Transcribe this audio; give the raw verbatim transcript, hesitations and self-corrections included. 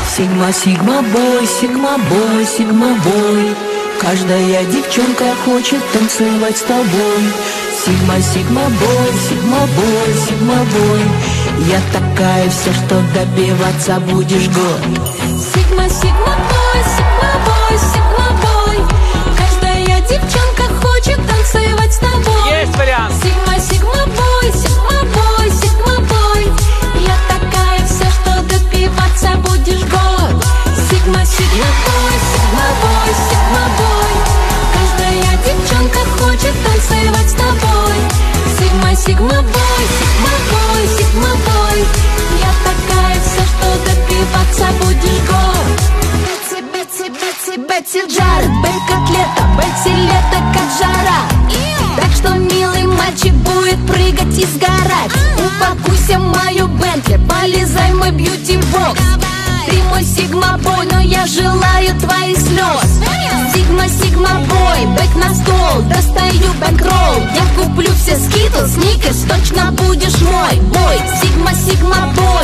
Сигма, сигма бой, сигма бой, сигма бой. Каждая девчонка хочет танцевать с тобой. Сигма, сигма бой, сигма бой, сигма бой. Я такая вся, что добиваться будешь год. Сигма, сигма бой, сигма бой, сигма бой. Каждая девчонка хочет танцевать с тобой. Есть вариант. Сигма, сигма бой, сигма бой, сигма бой. Я такая вся, что добиваться будешь год. Сигма, сигма бой, сигма бой, сигма бой. Каждая девчонка хочет танцевать с тобой. Сигма, сигма бой, сигма бой, сигма бой. Я такая вся, что добиваться будешь год. Бетси, Бетси, Бетси, Бетси Джаред, Бетси котлета, Бетси лето как жара. Так что, милый мальчик, будет прыгать и сгорать. Упакуйся в мою Бентли, полезай в мой бьюти-бокс. Ты мой сигма-бой, но я желаю твоих слез. Сигма, сигма-бой, бэк на стол, достаю бэнкролл. Я куплю все скитлс, сникерс, точно будешь мой бой. Сигма, сигма-бой.